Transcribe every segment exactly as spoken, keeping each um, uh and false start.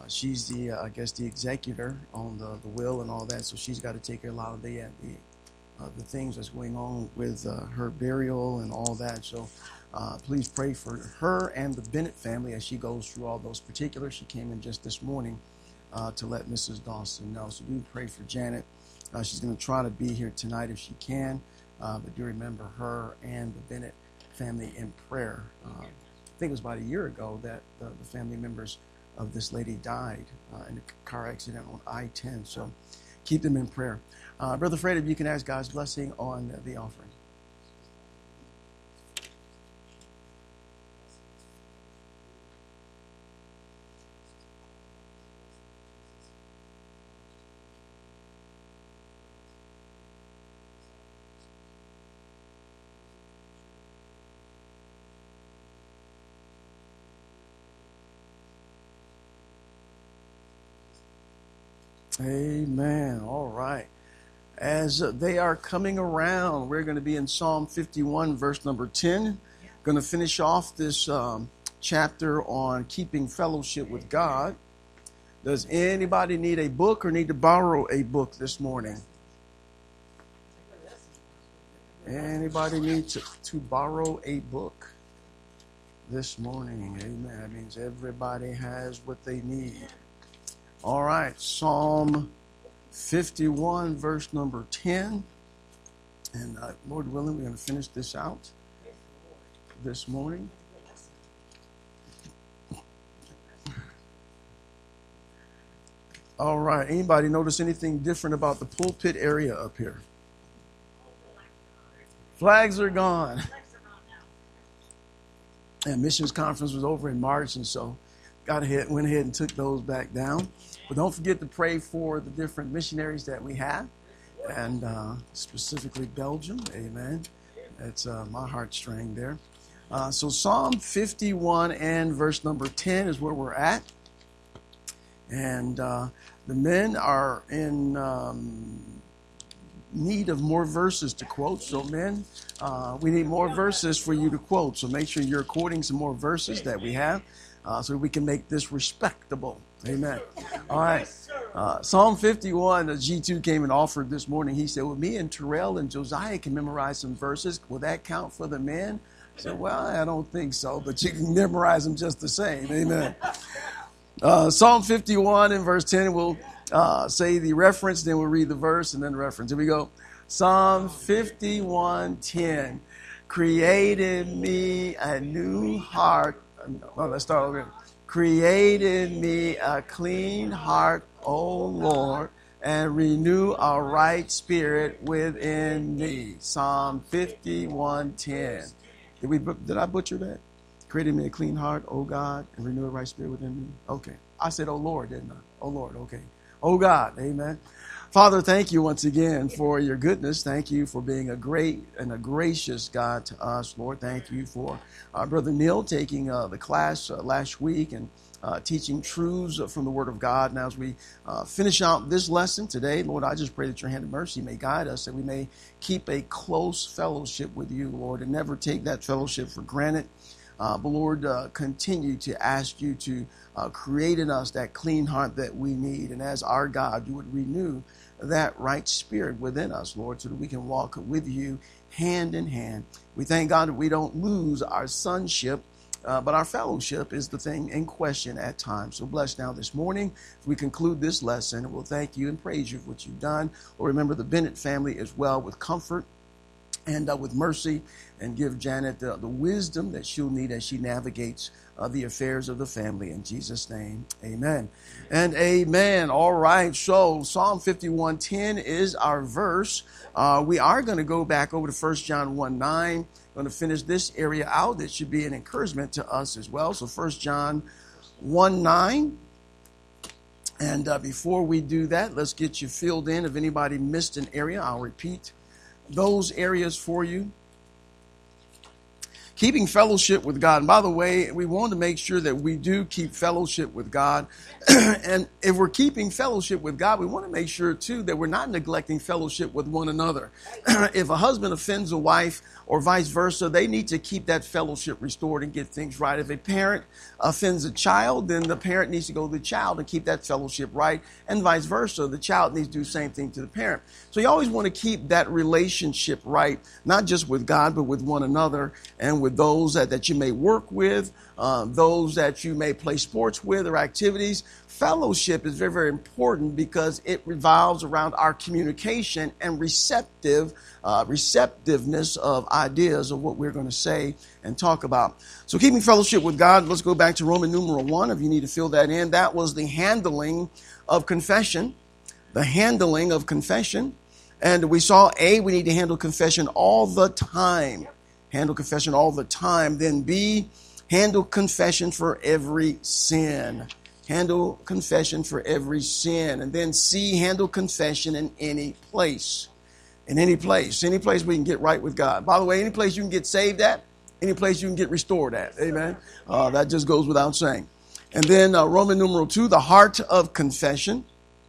she's the, uh, I guess, the executor on the, the will and all that, so she's got to take care of a lot of the, uh, the, uh, the things that's going on with uh, her burial and all that. So uh, please pray for her and the Bennett family as she goes through all those particulars. She came in just this morning uh, to let Missus Dawson know. So do pray for Janet. Uh, she's going to try to be here tonight if she can, uh, but do remember her and the Bennett family in prayer. Uh, I think it was about a year ago that uh, the family members of this lady died uh, in a car accident on I ten. So keep them in prayer. Uh, Brother Fred, if you can ask God's blessing on the offering. Amen. All right. As they are coming around, we're going to be in Psalm fifty-one, verse number ten. Going to finish off this um, chapter on keeping fellowship with God. Does anybody need a book or need to borrow a book this morning? Anybody need to, to borrow a book this morning? Amen. That means everybody has what they need. All right, Psalm fifty-one, verse number ten. And uh, Lord willing, we're going to finish this out this morning. All right, anybody notice anything different about the pulpit area up here? Flags are gone. And missions conference was over in March, and so got ahead, went ahead and took those back down. But don't forget to pray for the different missionaries that we have, and uh, specifically Belgium. Amen. That's uh, my heartstring there. Uh, so Psalm fifty-one and verse number ten is where we're at. And uh, the men are in um, need of more verses to quote. So men, uh, we need more verses for you to quote. So make sure you're quoting some more verses that we have uh, so we can make this respectable. Amen. All right. Uh, Psalm fifty-one, the G two came and offered this morning. He said, well, me and Terrell and Josiah can memorize some verses. Will that count for the men? I said, well, I don't think so, but you can memorize them just the same. Amen. Uh, Psalm fifty-one in verse ten, we'll uh, say the reference, then we'll read the verse and then the reference. Here we go. Psalm fifty-one ten. Create in me a new heart. Oh, let's start over. Create in me a clean heart, O Lord, and renew a right spirit within me. Psalm fifty-one ten. Did we? Did I butcher that? Create in me a clean heart, O God, and renew a right spirit within me. Okay. I said, O Lord, didn't I? O Lord, okay. O God, amen. Father, thank you once again for your goodness. Thank you for being a great and a gracious God to us, Lord. Thank you for our brother Neil taking uh, the class uh, last week and uh, teaching truths from the Word of God. Now, as we uh, finish out this lesson today, Lord, I just pray that your hand of mercy may guide us, that we may keep a close fellowship with you, Lord, and never take that fellowship for granted. Uh, but Lord, uh, continue to ask you to uh, create in us that clean heart that we need. And as our God, you would renew that right spirit within us, Lord, so that we can walk with you hand in hand. We thank God that we don't lose our sonship, uh, but our fellowship is the thing in question at times. So bless now this morning. As we conclude this lesson, we'll thank you and praise you for what you've done. Lord, remember the Bennett family as well with comfort and uh, with mercy, and give Janet the, the wisdom that she'll need as she navigates uh, the affairs of the family. In Jesus' name, amen and amen. All right, so Psalm fifty-one ten is our verse. Uh, we are going to go back over to First John one nine. Going to finish this area out. That should be an encouragement to us as well. So First John one nine. And uh, before we do that, let's get you filled in. If anybody missed an area, I'll repeat those areas for you. keeping fellowship with God. And by the way, we want to make sure that we do keep fellowship with God. And if we're keeping fellowship with God, we want to make sure, too, that we're not neglecting fellowship with one another. If a husband offends a wife or vice versa, they need to keep that fellowship restored and get things right. If a parent offends a child, then the parent needs to go to the child and keep that fellowship right, and vice versa. The child needs to do the same thing to the parent. So you always want to keep that relationship right, not just with God, but with one another and with those that, that you may work with, uh, those that you may play sports with or activities. Fellowship is very, very important because it revolves around our communication and receptive, uh, receptiveness of ideas of what we're going to say and talk about. So keeping fellowship with God, let's go back to Roman numeral one if you need to fill that in. That was the handling of confession, the handling of confession. And we saw A, we need to handle confession all the time. Handle confession all the time. Then B, handle confession for every sin. Handle confession for every sin. And then C, handle confession in any place. In any place. Any place we can get right with God. By the way, any place you can get saved at, any place you can get restored at. Amen. Uh, that just goes without saying. And then uh, Roman numeral two, the heart of confession.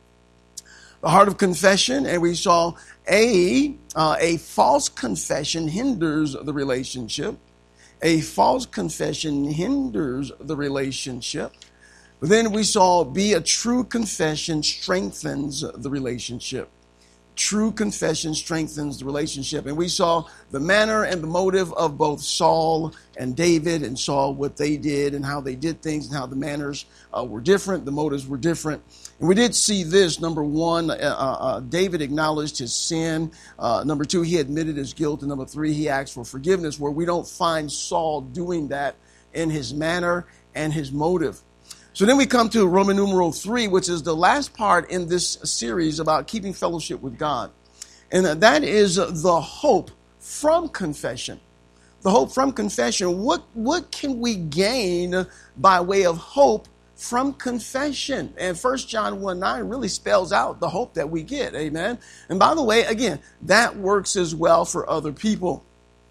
The heart of confession. And we saw A, uh, a false confession hinders the relationship. A false confession hinders the relationship. But then we saw B, a true confession strengthens the relationship. True confession strengthens the relationship. And we saw the manner and the motive of both Saul and David, and saw what they did and how they did things and how the manners uh, were different, the motives were different. And we did see this. Number one, uh, uh, David acknowledged his sin. Uh, number two, he admitted his guilt. And number three, he asked for forgiveness, where we don't find Saul doing that in his manner and his motive. So then we come to Roman numeral three, which is the last part in this series about keeping fellowship with God. And that is the hope from confession. The hope from confession. What, what can we gain by way of hope from confession? And First John one nine really spells out the hope that we get. Amen. And by the way, again, that works as well for other people.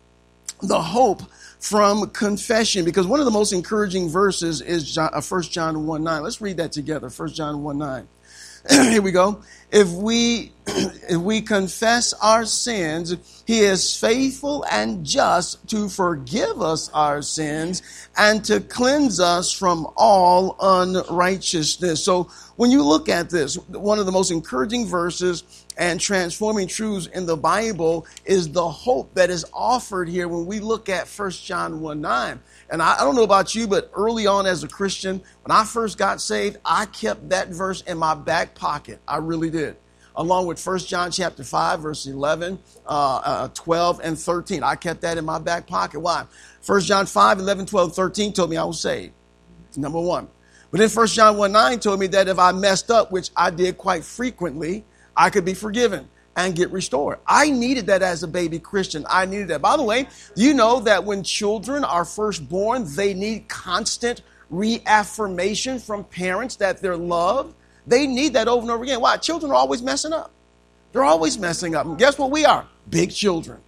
The hope from confession, because one of the most encouraging verses is First John one nine. Let's read that together. First John one nine. Here we go. If we if we confess our sins, he is faithful and just to forgive us our sins and to cleanse us from all unrighteousness. So when you look at this, one of the most encouraging verses and transforming truths in the Bible is the hope that is offered here when we look at First John one nine. And I, I don't know about you, but early on as a Christian, when I first got saved, I kept that verse in my back pocket. I really did. Along with First John chapter five, verse eleven, uh, uh, twelve, and thirteen. I kept that in my back pocket. Why? First John five, eleven, twelve, thirteen told me I was saved. Number one. But then First John one nine told me that if I messed up, which I did quite frequently, I could be forgiven and get restored. I needed that as a baby Christian. I needed that. By the way, you know that when children are first born, they need constant reaffirmation from parents that they're loved. They need that over and over again. Why? Children are always messing up. They're always messing up. And guess what we are? Big children.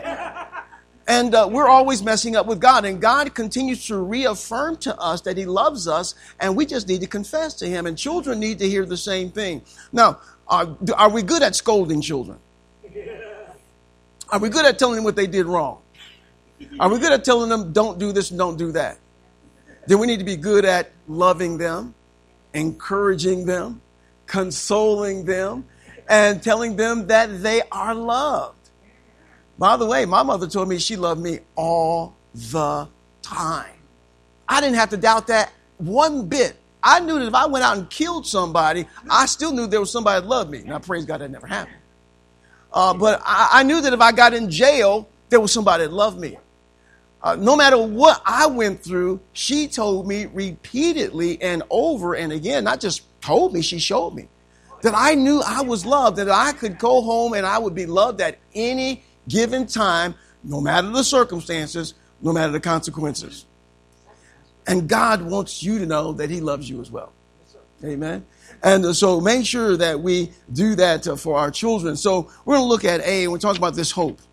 And uh, we're always messing up with God. And God continues to reaffirm to us that he loves us. And we just need to confess to him. And children need to hear the same thing. Now, are, are we good at scolding children? Are we good at telling them what they did wrong? Are we good at telling them don't do this and don't do that? Then we need to be good at loving them, encouraging them, consoling them, and telling them that they are loved. By the way, my mother told me she loved me all the time. I didn't have to doubt that one bit. I knew that if I went out and killed somebody, I still knew there was somebody that loved me. Now, praise God, that never happened. Uh, but I, I knew that if I got in jail, there was somebody that loved me. Uh, no matter what I went through, she told me repeatedly and over and again, not just told me, she showed me that I knew I was loved, that I could go home and I would be loved at any given time, no matter the circumstances, no matter the consequences. And God wants you to know that he loves you as well. Amen. And so make sure that we do that for our children. So we're going to look at A, and we're talking about this hope.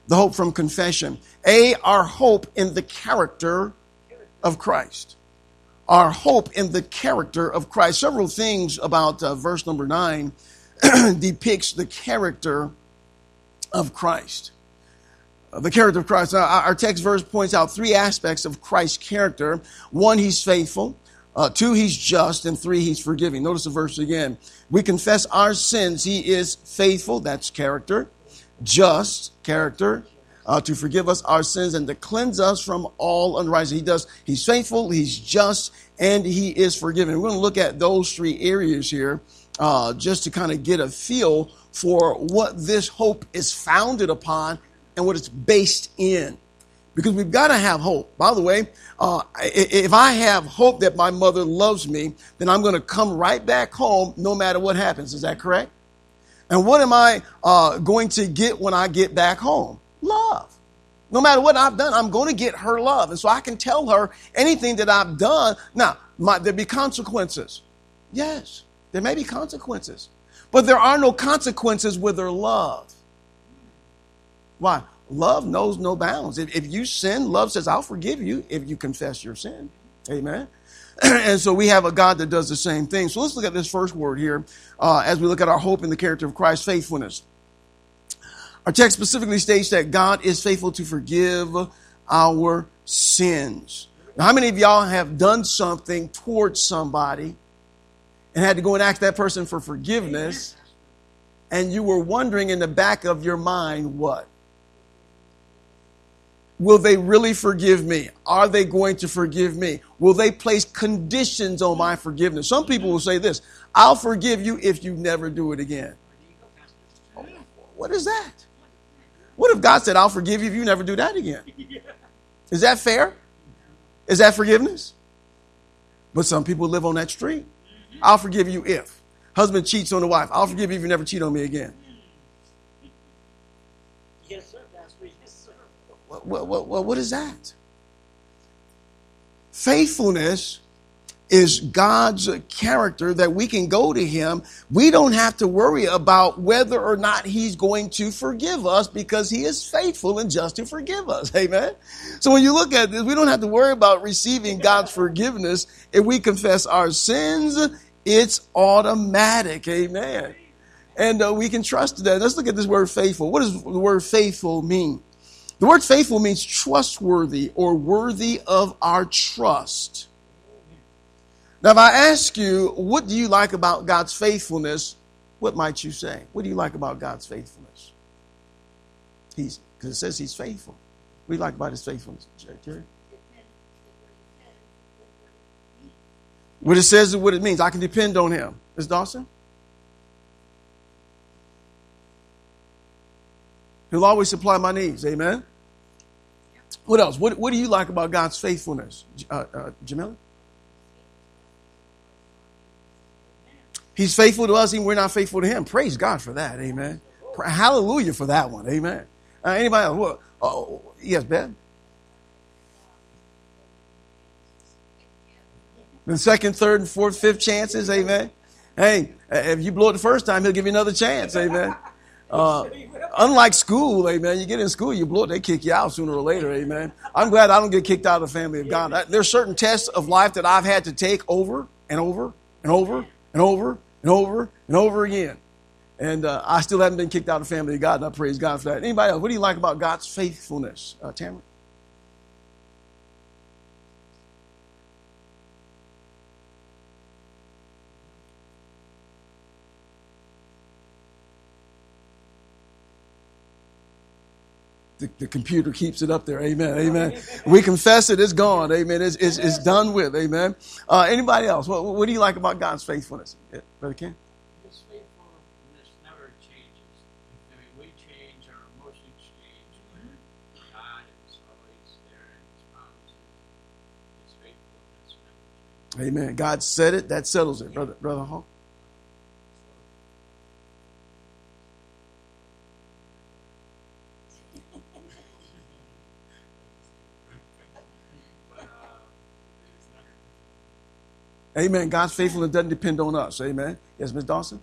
The hope from confession. A, our hope in the character of Christ. Our hope in the character of Christ. Several things about uh, verse number nine depicts the character of Christ. Uh, the character of Christ. Uh, our text verse points out three aspects of Christ's character. One, he's faithful. Uh, two, he's just. And three, he's forgiving. Notice the verse again. We confess our sins. He is faithful. That's character. Just, character. Uh, to forgive us our sins and to cleanse us from all unrighteousness. He does. He's faithful, he's just, and he is forgiving. We're going to look at those three areas here uh, just to kind of get a feel for what this hope is founded upon and what it's based in. Because we've got to have hope. By the way, uh, if I have hope that my mother loves me, then I'm going to come right back home no matter what happens. Is that correct? And what am I uh, going to get when I get back home? Love. No matter what I've done, I'm going to get her love. And so I can tell her anything that I've done. Now, might there be consequences? Yes, there may be consequences. But there are no consequences with her love. Why? Love knows no bounds. If, if you sin, love says, I'll forgive you if you confess your sin. Amen. And so we have a God that does the same thing. So let's look at this first word here uh, as we look at our hope in the character of Christ, faithfulness. Our text specifically states that God is faithful to forgive our sins. Now, how many of y'all have done something towards somebody and had to go and ask that person for forgiveness, and you were wondering in the back of your mind, what? Will they really forgive me? Are they going to forgive me? Will they place conditions on my forgiveness? Some people will say this, I'll forgive you if you never do it again. What is that? What if God said, I'll forgive you if you never do that again? Is that fair? Is that forgiveness? But some people live on that street. I'll forgive you if. Husband cheats on the wife. I'll forgive you if you never cheat on me again. Yes, sir. Pastor. Yes, sir. What, what, what, what is that? Faithfulness is God's character that we can go to him. We don't have to worry about whether or not he's going to forgive us because he is faithful and just to forgive us. Amen. So when you look at this, we don't have to worry about receiving God's forgiveness. If we confess our sins, it's automatic. Amen. And uh, we can trust that. Let's look at this word faithful. What does the word faithful mean? The word faithful means trustworthy or worthy of our trust. Now, if I ask you, what do you like about God's faithfulness? What might you say? What do you like about God's faithfulness? He's, because it says he's faithful. What do you like about his faithfulness, Jerry? What it says is what it means. I can depend on him. Miz Dawson? He'll always supply my needs. Amen? What else? What, what do you like about God's faithfulness, uh, uh, Jamila? He's faithful to us, even we're not faithful to him. Praise God for that. Amen. Hallelujah for that one. Amen. Uh, anybody else? What? Oh, yes, Ben? The second, third, and fourth, fifth chances. Amen. Hey, if you blow it the first time, he'll give you another chance. Amen. Uh, unlike school, amen, you get in school, you blow it, they kick you out sooner or later, amen. I'm glad I don't get kicked out of the family of God. There's certain tests of life that I've had to take over and over and over and over and over and over again. And uh, I still haven't been kicked out of the family of God, and I praise God for that. Anybody else? What do you like about God's faithfulness? Uh, Tamara? The, the computer keeps it up there. Amen. Amen. We confess it. It's gone. Amen. It's, it's, it's done with. Amen. Uh, anybody else? What, what do you like about God's faithfulness? Yeah, Brother Ken? His faithfulness never changes. I mean, we change, our emotions change. But God is always there in his promises. His faithfulness never changes. Amen. God said it. That settles it. Brother, Brother Hall? Amen. God's faithfulness doesn't depend on us. Amen. Yes, Miz Dawson?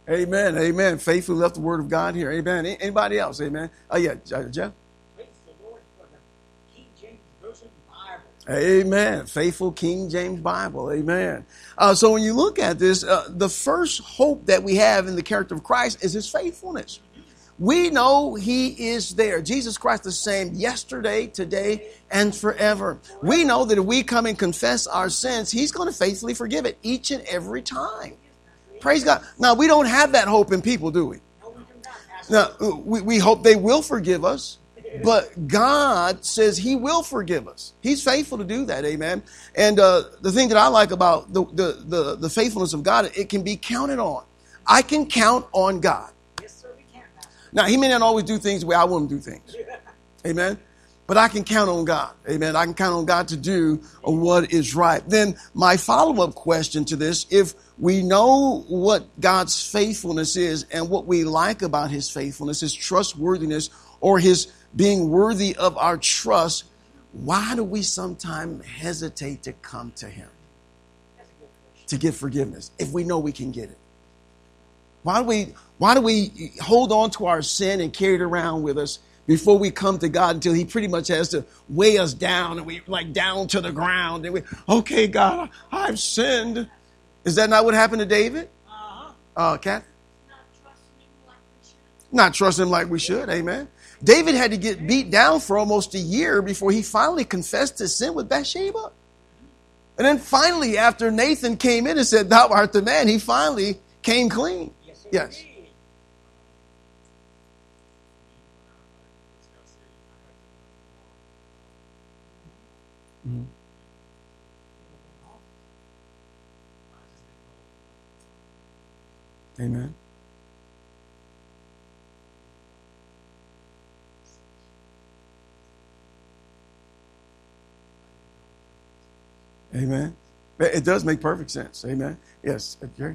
Amen. Amen. Faithfully left the word of God here. Amen. Anybody else? Amen. Oh, yeah. Jeff? Praise the Lord for the King James Version Bible. Amen. Faithful King James Bible. Amen. Uh, so when you look at this, uh, the first hope that we have in the character of Christ is his faithfulness. We know he is there. Jesus Christ the same yesterday, today, and forever. We know that if we come and confess our sins, he's going to faithfully forgive it each and every time. Praise God. Now, we don't have that hope in people, do we? Now, we, we hope they will forgive us, but God says he will forgive us. He's faithful to do that, amen. And uh, the thing that I like about the, the, the, the faithfulness of God, it can be counted on. I can count on God. Now, he may not always do things the way I want him to do things. Amen. But I can count on God. Amen. I can count on God to do what is right. Then my follow-up question to this, if we know what God's faithfulness is and what we like about his faithfulness, his trustworthiness, or his being worthy of our trust, why do we sometimes hesitate to come to him to get forgiveness if we know we can get it? Why do we, why do we hold on to our sin and carry it around with us before we come to God until he pretty much has to weigh us down and we like down to the ground and we, okay, God, I've sinned. Is that not what happened to David? Uh-huh. Uh, Kathy? Not trusting him like we should. Amen. David had to get beat down for almost a year before he finally confessed his sin with Bathsheba. And then finally, after Nathan came in and said, thou art the man, he finally came clean. Yes. Mm-hmm. Amen. Amen. It does make perfect sense. Amen. Yes, Jerry.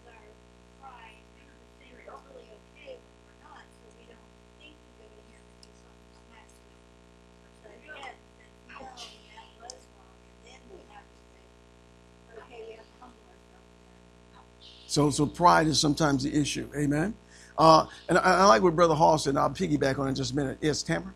So, so pride is sometimes the issue. Amen. Uh, and I, I like what Brother Hall said, and I'll piggyback on it in just a minute. Yes, Tamara?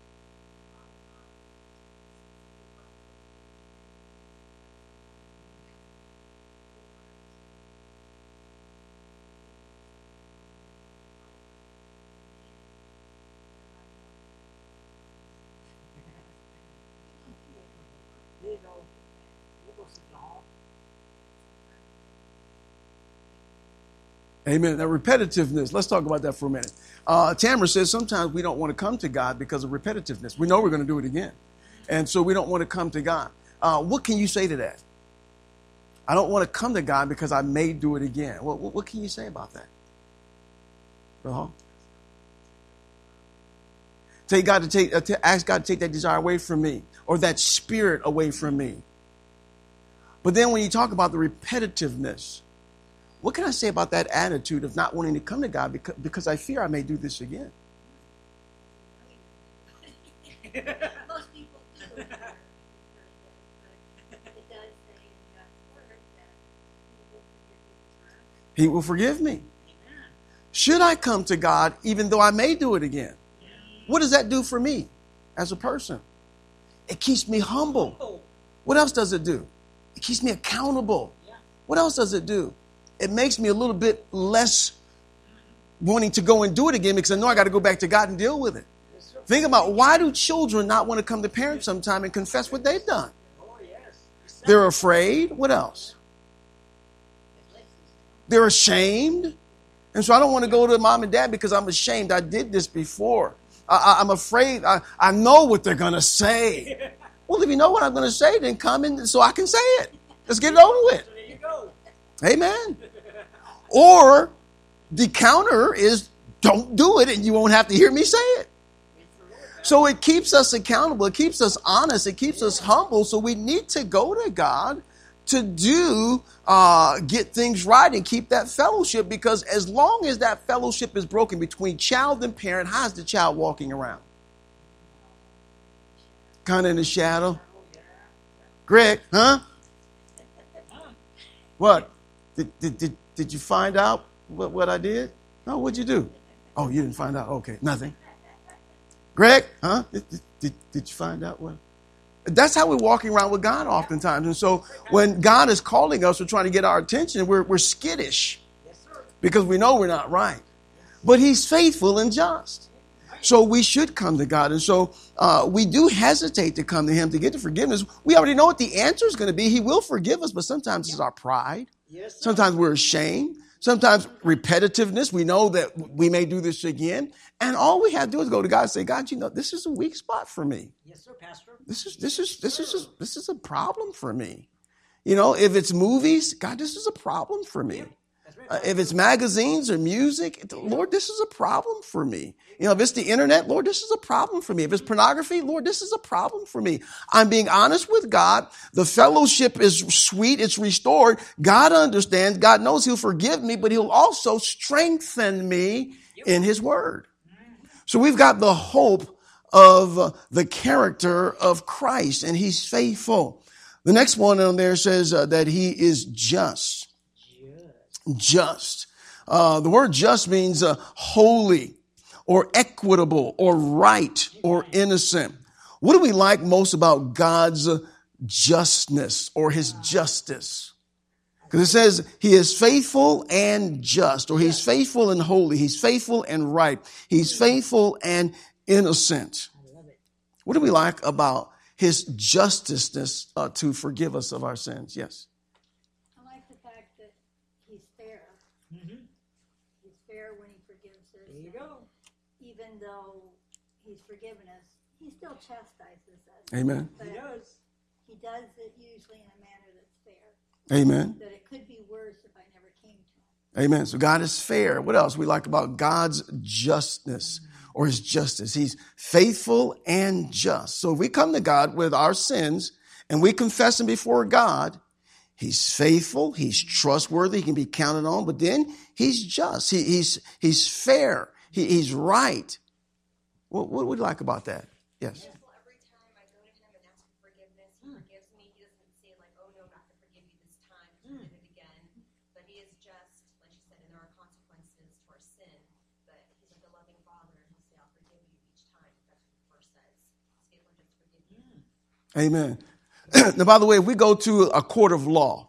Amen. Now, repetitiveness. Let's talk about that for a minute. Uh, Tamara says sometimes we don't want to come to God because of repetitiveness. We know we're going to do it again. And so we don't want to come to God. Uh, what can you say to that? I don't want to come to God because I may do it again. Well, what, what can you say about that? Uh-huh. Tell God to take, uh, to ask God to take that desire away from me or that spirit away from me. But then when you talk about the repetitiveness, what can I say about that attitude of not wanting to come to God because, because I fear I may do this again? Most people do. But it does say in God's word that he will forgive me. Should I come to God even though I may do it again? What does that do for me as a person? It keeps me humble. What else does it do? It keeps me accountable. What else does it do? It makes me a little bit less wanting to go and do it again because I know I got to go back to God and deal with it. Think about, why do children not want to come to parents sometime and confess what they've done? They're afraid. What else? They're ashamed. And so I don't want to go to mom and dad because I'm ashamed. I did this before. I, I, I'm afraid. I, I know what they're going to say. Well, if you know what I'm going to say, then come in so I can say it. Let's get it over with. Amen. Or the counter is don't do it and you won't have to hear me say it. So it keeps us accountable. It keeps us honest. It keeps us humble. So we need to go to God to do, uh, get things right and keep that fellowship, because as long as that fellowship is broken between child and parent, how's the child walking around? Kind of in the shadow. Greg, huh? What? Did, did, did, did you find out What, what I did? No, what'd you do? Oh, you didn't find out? Okay, nothing. Greg, huh? Did, did, did, did you find out what? That's how we're walking around with God oftentimes. And so when God is calling us or trying to get our attention, we're, we're skittish because we know we're not right. But he's faithful and just. So we should come to God. And so uh, we do hesitate to come to him to get the forgiveness. We already know what the answer is going to be. He will forgive us, but sometimes it's our pride. Sometimes we're ashamed. Sometimes repetitiveness. We know that we may do this again. And all we have to do is go to God and say, God, you know, this is a weak spot for me. Yes, sir, Pastor. This is this is this is a, this is a problem for me. You know, if it's movies, God, this is a problem for me. Uh, if it's magazines or music, Lord, this is a problem for me. You know, if it's the internet, Lord, this is a problem for me. If it's pornography, Lord, this is a problem for me. I'm being honest with God. The fellowship is sweet. It's restored. God understands. God knows he'll forgive me, but he'll also strengthen me in his word. So we've got the hope of uh, the character of Christ, and he's faithful. The next one on there says uh, that he is just. Just. Uh, the word just means uh, holy or equitable or right or innocent. What do we like most about God's uh, justness or his justice? Because it says he is faithful and just, or he's faithful and holy. He's faithful and right. He's faithful and innocent. What do we like about his justiceness uh, to forgive us of our sins? Yes. I like the fact that he's fair. Mm-hmm. He's fair when he forgives us. There you go. Even though he's forgiven us, he still chastises us. Amen. But He does. he does it usually in a manner that's fair. Amen. That it could be worse if I never came to him. Amen. So God is fair. What else we like about God's justness or his justice? He's faithful and just. So if we come to God with our sins and we confess them before God, he's faithful. He's trustworthy. He can be counted on. But then he's just. He, he's he's fair. He, he's right. What, what would you like about that? Yes. Yes, well, every time I go to him and ask for forgiveness, he forgives me. He doesn't say like, oh, no, I'm not going to forgive you this time. He did it again. But he is just, like you said, and there are consequences to our sin. But he's like a loving father, and he'll say, I'll forgive you each time. That's what the verse says. He's able to forgive you. Amen. Now, by the way, if we go to a court of law,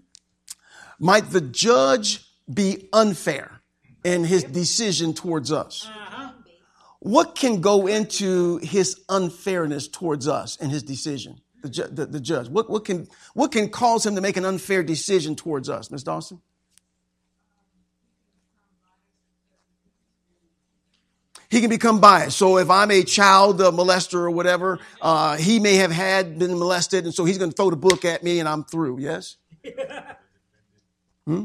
might the judge be unfair in his decision towards us? What can go into his unfairness towards us and his decision, the, ju- the, the judge? What, what can what can cause him to make an unfair decision towards us, Miz Dawson? He can become biased. So if I'm a child uh, molester or whatever, uh, he may have had been molested, and so he's going to throw the book at me, and I'm through. Yes. Hmm?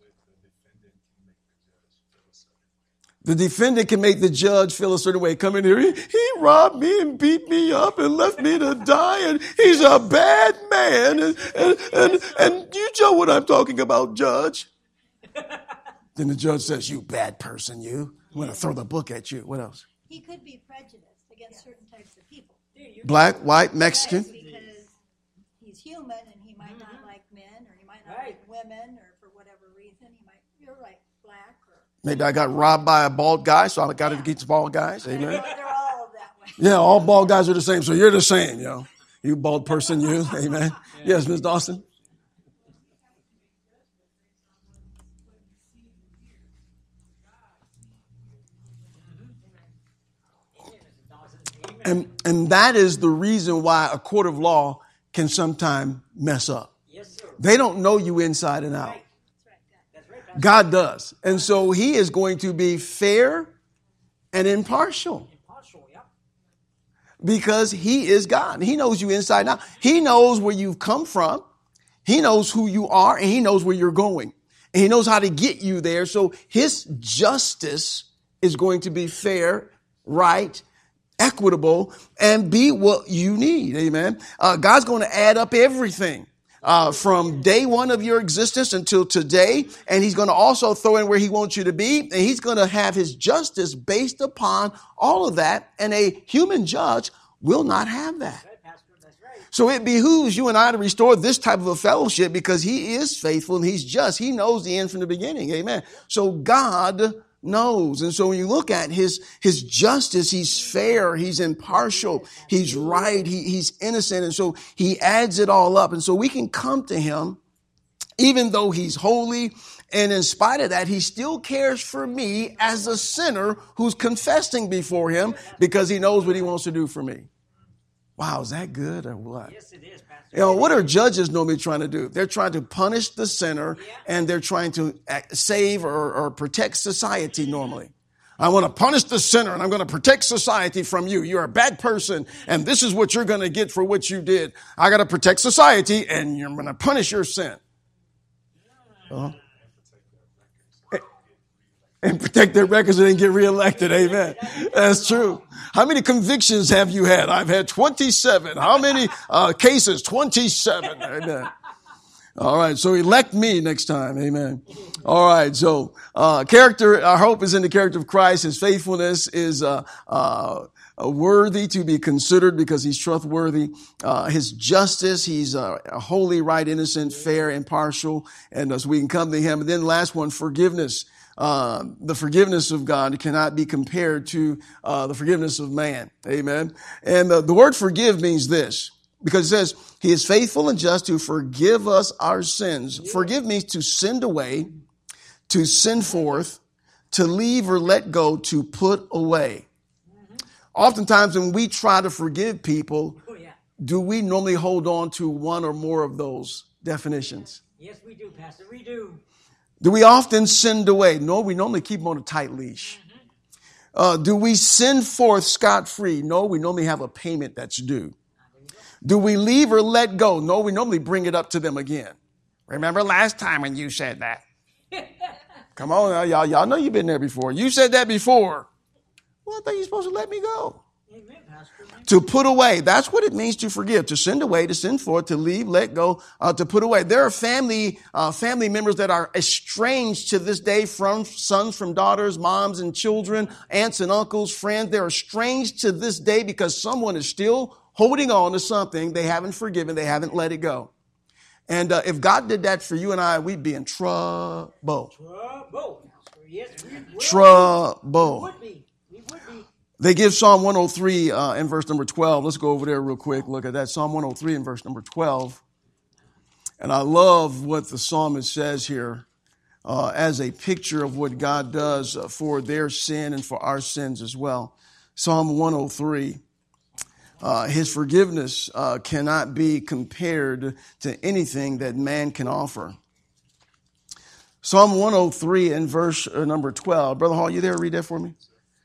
The defendant can make the judge feel a certain way. Come in here. He, he robbed me and beat me up and left me to die. And he's a bad man. And, and, and, and you know what I'm talking about, judge. Then the judge says, you bad person, you. I'm going to throw the book at you. What else? He could be prejudiced against certain types of people. Black, white, Mexican. Yes, because he's human and he might not like men, or he might not Right. like women, or for whatever reason, he might, you're right, black, or Maybe I got robbed by a bald guy, so I got to get bald guys. Amen. they're all that way. Yeah, all bald guys are the same, so you're the same, yo. You bald person, you. Amen. Yes, Miz Dawson. And, and that is the reason why a court of law can sometimes mess up. Yes, sir. They don't know you inside and out. Right. That's right, Pastor. God does. And so he is going to be fair and impartial Impartial, yeah. because he is God. He knows you inside and out. He knows where you've come from. He knows who you are, and he knows where you're going. And he knows how to get you there. So his justice is going to be fair, right, equitable, and be what you need. Amen. Uh, God's going to add up everything uh, from day one of your existence until today. And he's going to also throw in where he wants you to be. And he's going to have his justice based upon all of that. And a human judge will not have that. Right, Pastor. That's right. So it behooves you and I to restore this type of a fellowship because he is faithful and he's just. He knows the end from the beginning. Amen. So God knows. And so when you look at his, his justice, he's fair, he's impartial, he's right, he, he's innocent. And so he adds it all up. And so we can come to him even though he's holy. And in spite of that, he still cares for me as a sinner who's confessing before him because he knows what he wants to do for me. Wow, is that good or what? Yes, it is, Pastor. You know, what are judges normally trying to do? They're trying to punish the sinner and they're trying to save or, or protect society normally. I want to punish the sinner and I'm going to protect society from you. You're a bad person and this is what you're going to get for what you did. I got to protect society and you're going to punish your sin. Uh-huh. And protect their records and then get reelected. Amen. That's true. How many convictions have you had? I've had twenty-seven. How many uh, cases? twenty-seven. Amen. All right. So elect me next time. Amen. All right. So uh, character, our hope is in the character of Christ. His faithfulness is uh, uh, worthy to be considered because he's trustworthy. Uh, his justice, he's uh, holy, right, innocent, fair, impartial. And uh, so we can come to him. And then the last one, forgiveness. Uh, the forgiveness of God cannot be compared to uh, the forgiveness of man. Amen. And uh, the word forgive means this, because it says he is faithful and just to forgive us our sins. Yeah. Forgive means to send away, to send forth, to leave or let go, to put away. Mm-hmm. Oftentimes when we try to forgive people, oh, yeah. do we normally hold on to one or more of those definitions? Yes, we do, Pastor. We do. Do we often send away? No, we normally keep them on a tight leash. Uh, do we send forth scot-free? No, we normally have a payment that's due. Do we leave or let go? No, we normally bring it up to them again. Remember last time when you said that? Come on now, y'all. Y'all know you've been there before. You said that before. Well, I thought you were supposed to let me go. Amen, Pastor. To put away. That's what it means to forgive. To send away, to send forth, to leave, let go, uh, to put away. There are family, uh, family members that are estranged to this day from sons, from daughters, moms and children, aunts and uncles, friends. They're estranged to this day because someone is still holding on to something they haven't forgiven. They haven't let it go. And uh, if God did that for you and I, we'd be in trouble. Trouble. Yes, we would. Trouble. We would be. We would be. They give Psalm one oh three uh, in verse number twelve. Let's go over there real quick. Look at that. Psalm one oh three in verse number twelve. And I love what the psalmist says here uh, as a picture of what God does uh, for their sin and for our sins as well. Psalm one oh three. Uh, his forgiveness uh, cannot be compared to anything that man can offer. Psalm one oh three in verse uh, number twelve. Brother Hall, you there? Read that for me.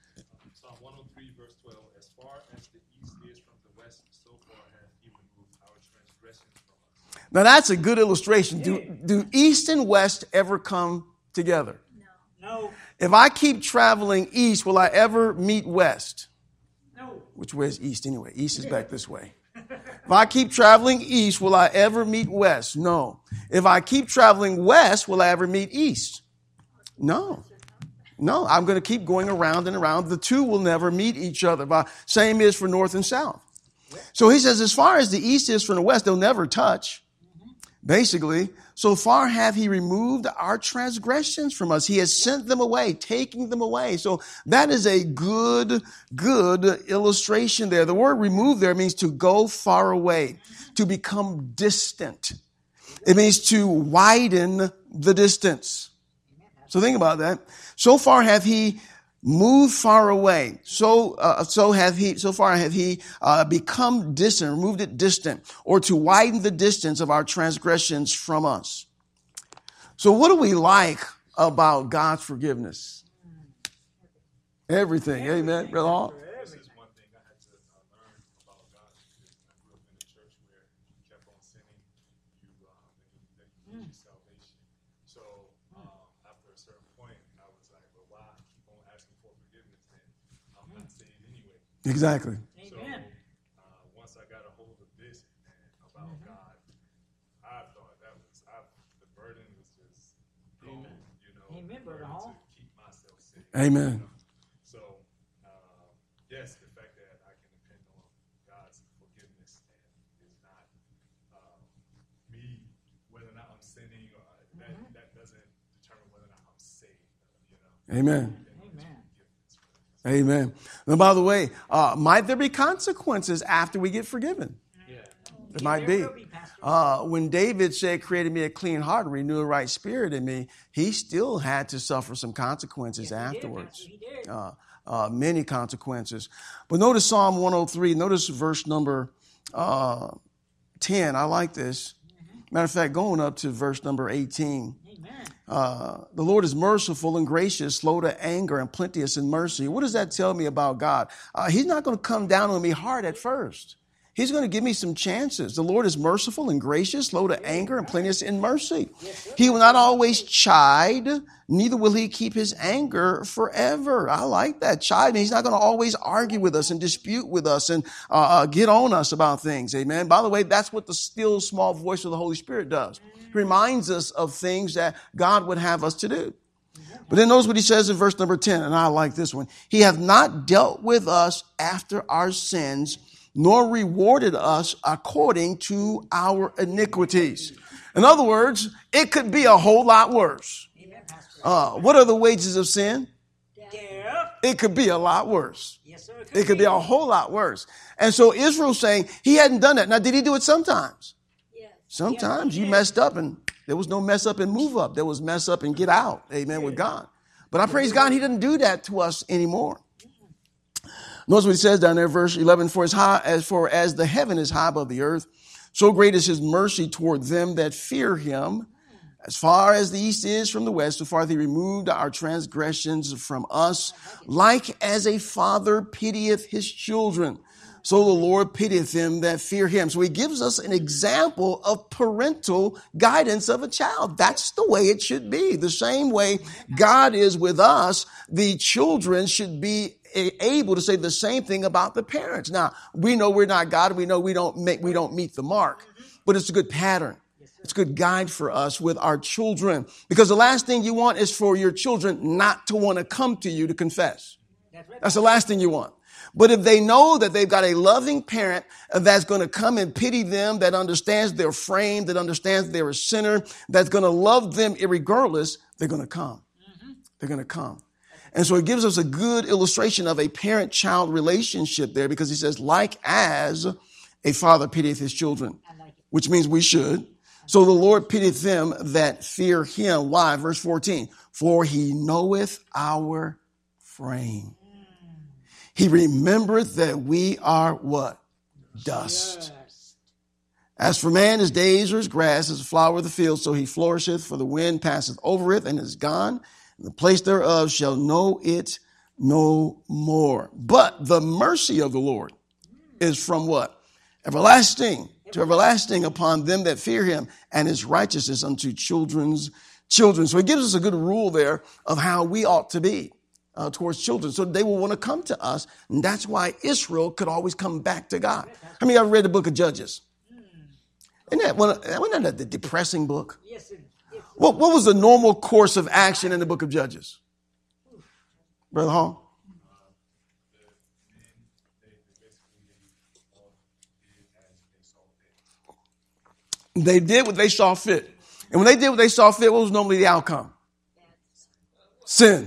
Now that's a good illustration. Do, do east and west ever come together? No. No. If I keep traveling east, will I ever meet west? No. Which way is east anyway? East is back this way. If I keep traveling east, will I ever meet west? No. If I keep traveling west, will I ever meet east? No. No, I'm going to keep going around and around. The two will never meet each other. But same is for north and south. So he says, as far as the east is from the west, they'll never touch. Basically, so far have he removed our transgressions from us. He has sent them away, taking them away. So that is a good, good illustration there. The word remove there means to go far away, to become distant. It means to widen the distance. So think about that. So far have he moved far away. So, uh, so have he, so far have he, uh, become distant, removed it distant, or to widen the distance of our transgressions from us. So what do we like about God's forgiveness? Everything. Amen. Brother Hall? This is one thing I had to uh, learn about God. I grew up in a church where you kept on sinning, you, um, that you lose your salvation. So, um, after a certain point, I was like, well, why keep on asking for forgiveness then? I'm not saved anyway. Exactly. So, uh, once I got a hold of this and about mm-hmm. God, I thought that was, I, the burden was just gone, you know, Amen, burden Hall. to keep myself safe. Amen. You know? So, um, yes, the fact that I can depend on God's forgiveness and sinning, or that, mm-hmm. that doesn't determine whether or not I'm saved. You know? Amen. Amen. And by the way, uh, might there be consequences after we get forgiven? Yeah. There might be. Uh, when David said, created me a clean heart, renew a right spirit in me, he still had to suffer some consequences afterwards. Uh, uh, many consequences. But notice Psalm one oh three. Notice verse number uh, ten. I like this. Matter of fact, going up to verse number eighteen. Uh, the Lord is merciful and gracious, slow to anger and plenteous in mercy. What does that tell me about God? Uh, he's not going to come down on me hard at first. He's going to give me some chances. The Lord is merciful and gracious, slow to anger and plenteous in mercy. He will not always chide, neither will he keep his anger forever. I like that. Chide. He's not going to always argue with us and dispute with us and uh, uh, get on us about things. Amen. By the way, that's what the still small voice of the Holy Spirit does. He reminds us of things that God would have us to do. But then notice what he says in verse number ten, and I like this one. He hath not dealt with us after our sins, nor rewarded us according to our iniquities. In other words, it could be a whole lot worse. Uh, what are the wages of sin? It could be a lot worse. It could be a whole lot worse. And so Israel's saying he hadn't done that. Now, did he do it sometimes? Sometimes you messed up and there was no mess up and move up. There was mess up and get out. Amen. With God. But I praise God, he doesn't do that to us anymore. Notice what he says down there, verse eleven, for as high as for as the heaven is high above the earth, so great is his mercy toward them that fear him. As far as the east is from the west, so far hath he removed our transgressions from us. Like as a father pitieth his children, so the Lord pitieth them that fear him. So he gives us an example of parental guidance of a child. That's the way it should be. The same way God is with us, the children should be able to say the same thing about the parents. Now, we know we're not God. We know we don't make, we don't meet the mark, but it's a good pattern. It's a good guide for us with our children, because the last thing you want is for your children not to want to come to you to confess. That's the last thing you want. But if they know that they've got a loving parent that's going to come and pity them, that understands their frame, that understands they're a sinner, that's going to love them irregardless, they're going to come. Mm-hmm. They're going to come. And so it gives us a good illustration of a parent-child relationship there, because he says, like as a father pitieth his children, which means we should. So the Lord pitieth them that fear him. Why? Verse fourteen, for he knoweth our frame. He remembereth that we are what? Dust. As for man, his days are as grass, as a flower of the field, so he flourisheth, for the wind passeth over it and is gone. And the place thereof shall know it no more. But the mercy of the Lord is from what? Everlasting to everlasting upon them that fear him, and his righteousness unto children's children. So he gives us a good rule there of how we ought to be Uh, towards children, so they will want to come to us. And that's why Israel could always come back to God. How many of you ever read the book of Judges? Isn't that one, wasn't that the depressing book? Yes, it is. What, what was the normal course of action in the book of Judges? Brother Hall? They did what they saw fit. And when they did what they saw fit, what was normally the outcome? Sin.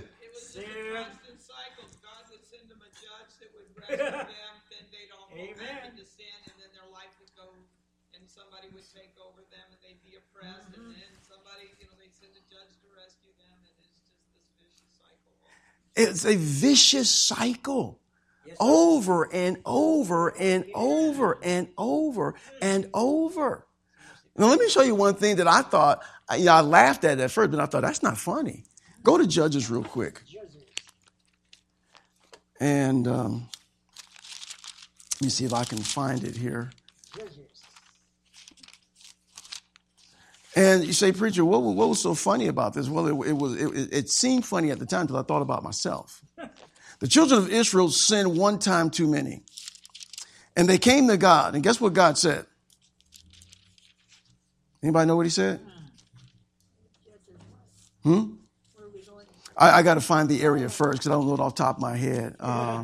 Them, then they'd all go back into sin, and then their life would go, and somebody would take over them, and they'd be oppressed, mm-hmm. and then somebody, you know, they'd send a judge to rescue them, and it's just this vicious cycle. It's a vicious cycle. Yes, over and over and over and over and over. Now, let me show you one thing that I thought, you know, I laughed at it at first, but I thought, that's not funny. Go to Judges real quick. And, um, let me see if I can find it here. And you say, preacher, what, what was so funny about this? Well, it, it was it, it seemed funny at the time until I thought about myself. The children of Israel sinned one time too many. And they came to God. And guess what God said? Anybody know what he said? Hmm? I, I got to find the area first because I don't know it off the top of my head. Uh,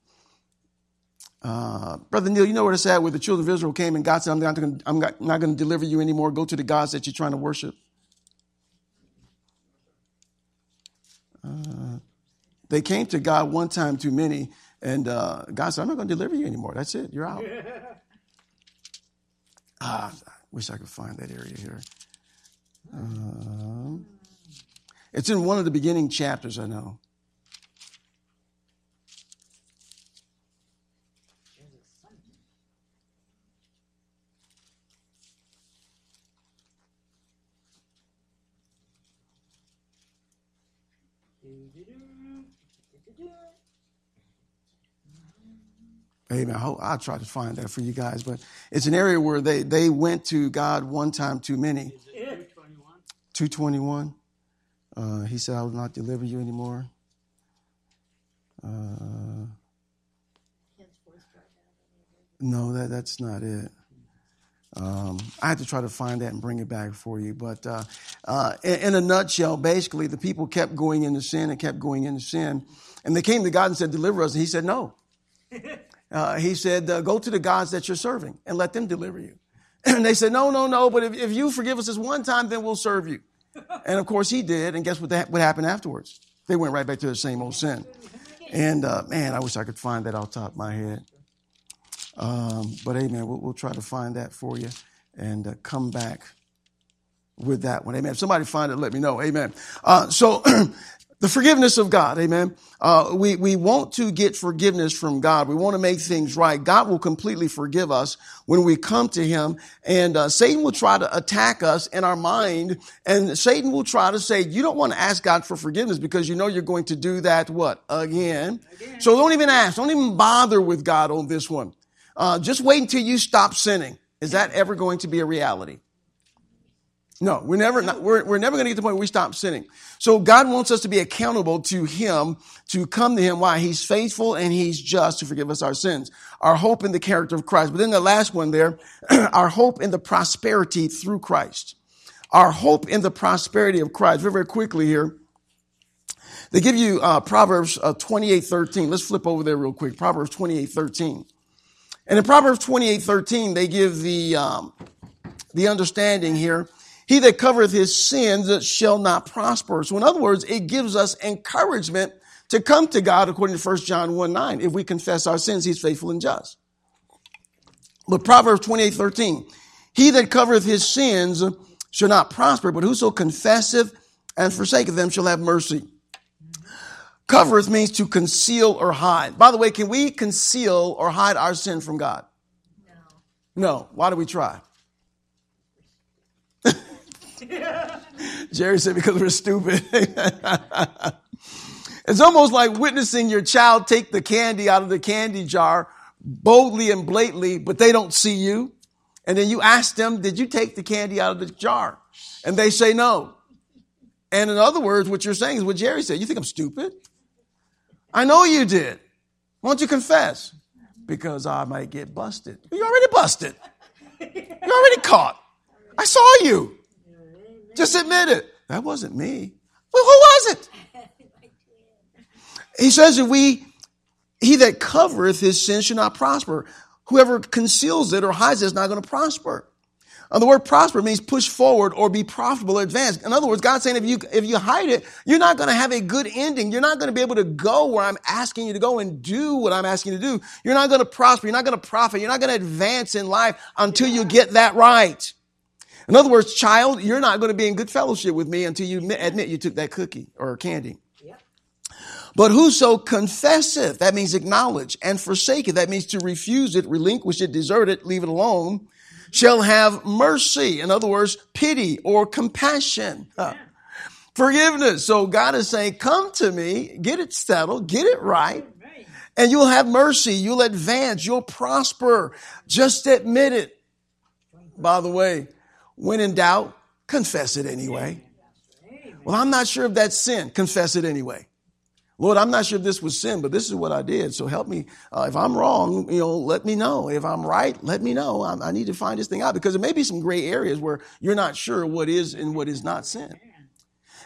Uh, Brother Neil, you know where it's at, where the children of Israel came and God said, I'm not going to, I'm not going to deliver you anymore. Go to the gods that you're trying to worship. Uh, they came to God one time too many, and uh, God said, I'm not going to deliver you anymore. That's it. You're out. Ah, I wish I could find that area here. Um, it's in one of the beginning chapters, I know. Amen. I hope, I'll try to find that for you guys, but it's an area where they, they went to God one time too many. Is it two twenty-one? two twenty-one. Uh, he said, I will not deliver you anymore. Uh, no, that that's not it. Um, I had to try to find that and bring it back for you. But uh, uh, in, in a nutshell, basically, the people kept going into sin and kept going into sin. And they came to God and said, deliver us. And he said, no. Uh, he said, uh, go to the gods that you're serving and let them deliver you. And they said, no, no, no. But if, if you forgive us this one time, then we'll serve you. And, of course, he did. And guess what, that, what happened afterwards? They went right back to the same old sin. And, uh, man, I wish I could find that off the top of my head. Um, but, amen, we'll, we'll try to find that for you and uh, come back with that one. Amen. If somebody find it, let me know. Amen. Uh, so the forgiveness of God. Amen. Uh, we, we want to get forgiveness from God. We want to make things right. God will completely forgive us when we come to him, and uh, Satan will try to attack us in our mind, and Satan will try to say, you don't want to ask God for forgiveness because you know you're going to do that what? Again. Again. So don't even ask. Don't even bother with God on this one. Uh, just wait until you stop sinning. Is that ever going to be a reality? No, we're never, not, we're, we're never going to get to the point where we stop sinning. So God wants us to be accountable to him, to come to him. Why? He's faithful and he's just to forgive us our sins. Our hope in the character of Christ. But then the last one there, our hope in the prosperity through Christ. Our hope in the prosperity of Christ. Very, very quickly here. They give you uh, Proverbs uh, twenty-eight thirteen. Let's flip over there real quick. Proverbs twenty-eight thirteen. And in Proverbs twenty-eight thirteen, they give the, um, the understanding here. He that covereth his sins shall not prosper. So in other words, it gives us encouragement to come to God according to First John one nine. If we confess our sins, he's faithful and just. But Proverbs twenty-eight thirteen, he that covereth his sins shall not prosper, but whoso confesseth and forsaketh them shall have mercy. Covereth means to conceal or hide. By the way, can we conceal or hide our sin from God? No. No. Why do we try? Jerry said because we're stupid. It's almost like witnessing your child take the candy out of the candy jar boldly and blatantly, but they don't see you. And then you ask them, did you take the candy out of the jar? And they say no. And in other words, what you're saying is what Jerry said. You think I'm stupid? I know you did. Why don't you confess? Because I might get busted. You're already busted. You're already caught. I saw you. Just admit it. That wasn't me. Well, who was it? He says if we, he that covereth his sin shall not prosper. Whoever conceals it or hides it is not going to prosper. And the word prosper means push forward or be profitable or advance. In other words, God's saying if you, if you hide it, you're not going to have a good ending. You're not going to be able to go where I'm asking you to go and do what I'm asking you to do. You're not going to prosper. You're not going to profit. You're not going to advance in life until you get that right. In other words, child, you're not going to be in good fellowship with me until you admit you took that cookie or candy. Yep. But whoso confesseth, that means acknowledge, and forsaketh, that means to refuse it, relinquish it, desert it, leave it alone, shall have mercy. In other words, pity or compassion. Huh. Forgiveness. So God is saying, come to me, get it settled, get it right, and you'll have mercy. You'll advance. You'll prosper. Just admit it. By the way, when in doubt, confess it anyway. Well, I'm not sure if that's sin. Confess it anyway. Lord, I'm not sure if this was sin, but this is what I did. So help me. Uh, if I'm wrong, you know, let me know. If I'm right, let me know. I, I need to find this thing out because there may be some gray areas where you're not sure what is and what is not sin.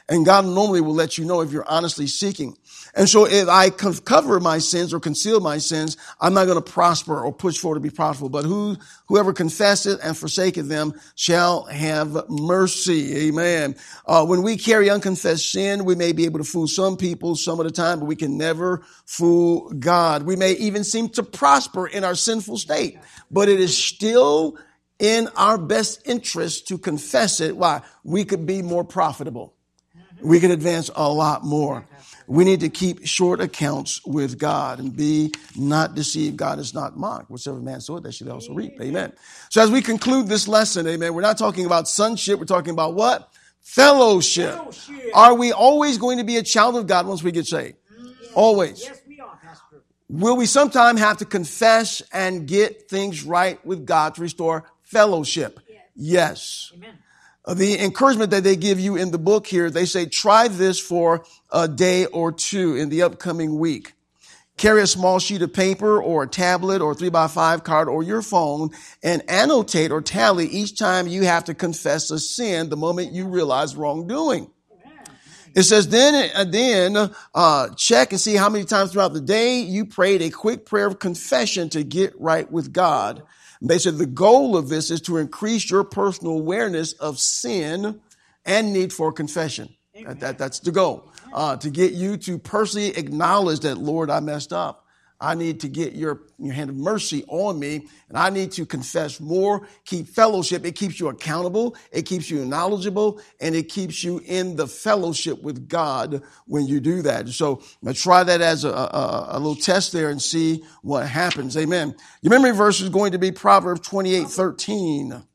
And God normally will let you know if you're honestly seeking. And so if I co- cover my sins or conceal my sins, I'm not going to prosper or push forward to be profitable. But who, whoever confesseth and forsaketh them shall have mercy. Amen. Uh, when we carry unconfessed sin, we may be able to fool some people some of the time, but we can never fool God. We may even seem to prosper in our sinful state, but it is still in our best interest to confess it. Why? We could be more profitable. We could advance a lot more. We need to keep short accounts with God and be not deceived. God is not mocked. Whatsoever man soweth, that should also reap. Amen. So as we conclude this lesson, amen, we're not talking about sonship. We're talking about what? Fellowship. Fellowship. Are we always going to be a child of God once we get saved? Always. Yes, we are, Pastor. Will we sometime have to confess and get things right with God to restore fellowship? Yes. Amen. Uh, The encouragement that they give you in the book here, they say, try this for a day or two in the upcoming week. Carry a small sheet of paper or a tablet or a three by five card or your phone and annotate or tally each time you have to confess a sin the moment you realize wrongdoing. It says, then, uh, then uh, check and see how many times throughout the day you prayed a quick prayer of confession to get right with God. They said the goal of this is to increase your personal awareness of sin and need for confession. That, that, that's the goal, uh, to get you to personally acknowledge that, Lord, I messed up. I need to get your, your hand of mercy on me, and I need to confess more, keep fellowship. It keeps you accountable. It keeps you knowledgeable, and it keeps you in the fellowship with God when you do that. So let's try that as a, a, a little test there and see what happens. Amen. Your memory verse is going to be Proverbs twenty-eight thirteen.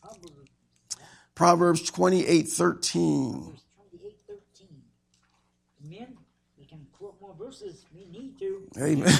Proverbs twenty-eight thirteen. twenty-eight thirteen. Amen. We can quote more verses. We need to. Amen.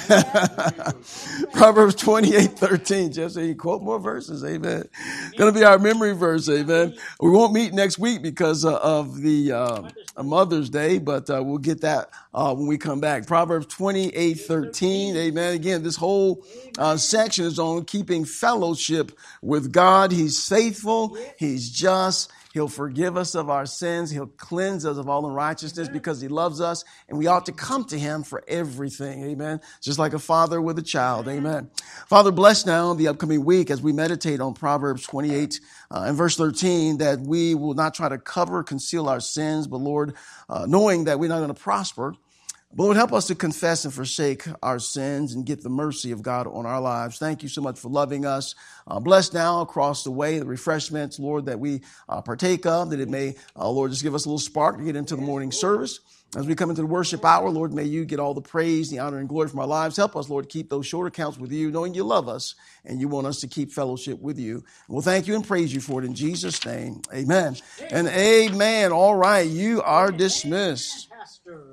Proverbs twenty-eight thirteen. Jeff said, you quote more verses. Amen. Going to be our memory verse. Amen. We won't meet next week because uh, of the uh, Mother's Day, but uh, we'll get that uh, when we come back. Proverbs twenty-eight thirteen. Amen. Again, this whole uh, section is on keeping fellowship with God. He's faithful. He's just. He'll forgive us of our sins. He'll cleanse us of all unrighteousness because he loves us. And we ought to come to him for everything. Amen. Just like a father with a child. Amen. Father, bless now the upcoming week as we meditate on Proverbs twenty-eight uh, and verse thirteen, that we will not try to cover, conceal our sins, but Lord, uh, knowing that we're not going to prosper, but Lord, help us to confess and forsake our sins and get the mercy of God on our lives. Thank you so much for loving us. Uh, bless now across the way the refreshments, Lord, that we uh, partake of, that it may, uh, Lord, just give us a little spark to get into the morning service. As we come into the worship hour, Lord, may you get all the praise, the honor, and glory from our lives. Help us, Lord, keep those short accounts with you, knowing you love us and you want us to keep fellowship with you. We'll thank you and praise you for it in Jesus' name. Amen. And amen. All right. You are dismissed. Pastor.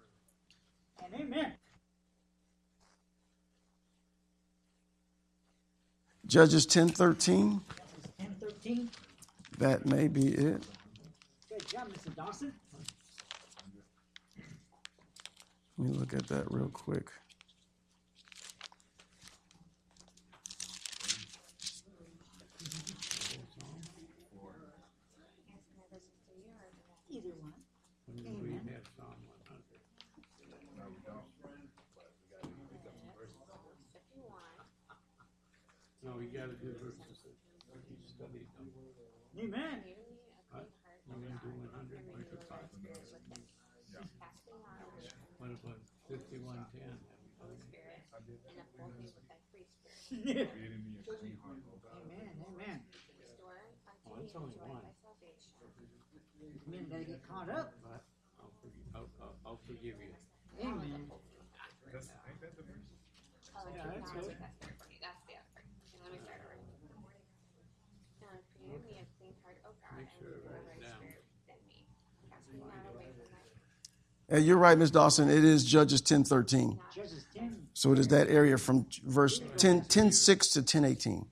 Amen. Judges ten thirteen. ten thirteen. That may be it. Good job, Mister Dawson. Let me look at that real quick. Either one. We have Psalm one hundred. No, we got to do verses that we studied them. Amen. What? We're going to do one hundred, Microsoft. What about fifty-one ten? Amen. Amen. Oh, it's only one. Men gotta get caught up. But I'll forgive, I'll, I'll, I'll forgive you. Amen. That's, ain't that the verse? Yeah, that's good. Make sure I write it down. Uh, you're right, Miz Dawson. It is Judges ten thirteen. Judges ten. So it is that area from verse ten, ten six to ten eighteen.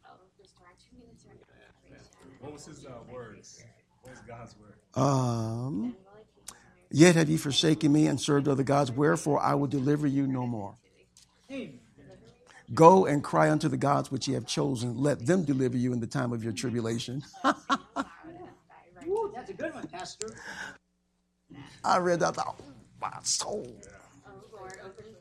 What was his uh, words? What was God's word? Um, Yet have ye forsaken me and served other gods, wherefore I will deliver you no more. Amen. Go and cry unto the gods which ye have chosen. Let them deliver you in the time of your tribulation. Ooh, that's a good one, Pastor. I read that. I thought, oh, my soul. Oh, Lord, open